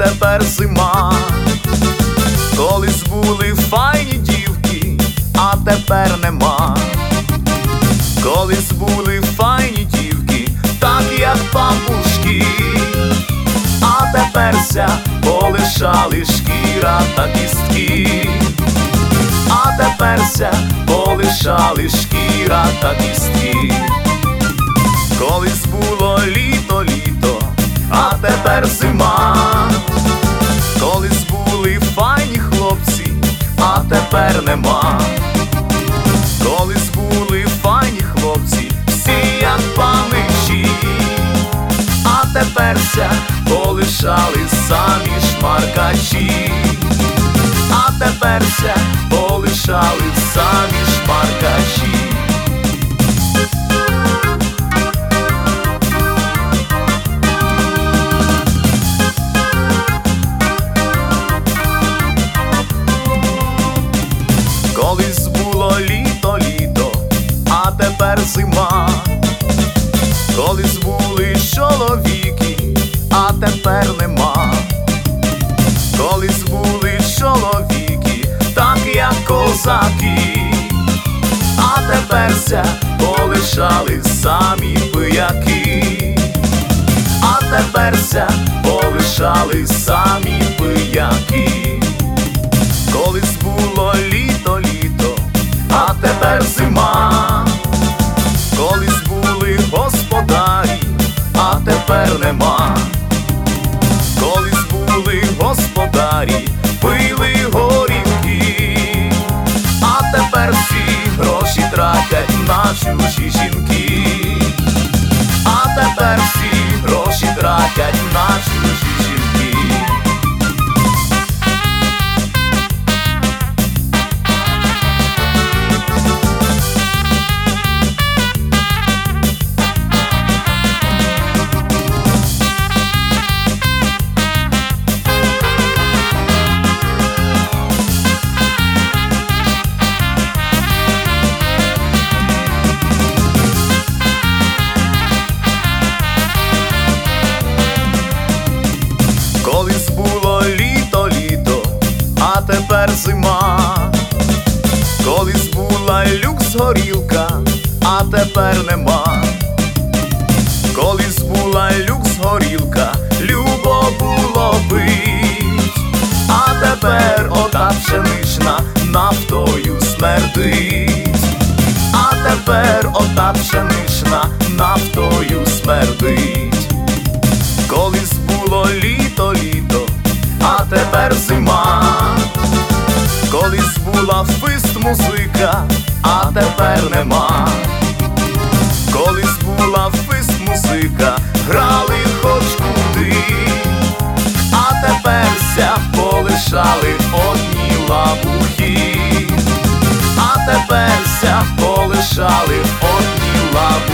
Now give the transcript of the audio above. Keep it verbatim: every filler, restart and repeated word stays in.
тепер зима. Колись були файні дівки, а тепер нема. Колись були файні дівки, так як бабушки, а теперся полишали шкіра та кістки. А теперся полишали шкіра та кістки. Колись було літо, літо, а тепер зима. Колись були файні хлопці, а тепер нема. Колись були файні хлопці, всі як паничі, а теперся полишали самі шмаркачі. А теперся полишали самі шмаркачі. Колись було літо, літо, а тепер зима. Колись були чоловіки, а тепер нема. Колись були чоловіки, так як козаки, а теперся полишали самі пияки. А теперся полишали самі пияки. Колись було літо, літо, а тепер зима. Колись були господарі, а тепер нема. Колись були господарі, пили горілки, а тепер всі гроші тратять на чужі жінки. А тепер всі гроші тратять на чужі жінки. Колись було літо, літо, а тепер зима. Колись була люкс горілка, а тепер нема. Колись була люкс горілка, любо було пить, а тепер ота пшенична нафтою смердить. А тепер ота пшенична нафтою смердить. Колись було літо, літо, а тепер зима. Колись була фист-музика, а тепер нема. Колись була фист-музика, грали хоч куди, а теперся полишали одні лабухи. А теперся полишали одні лабухи.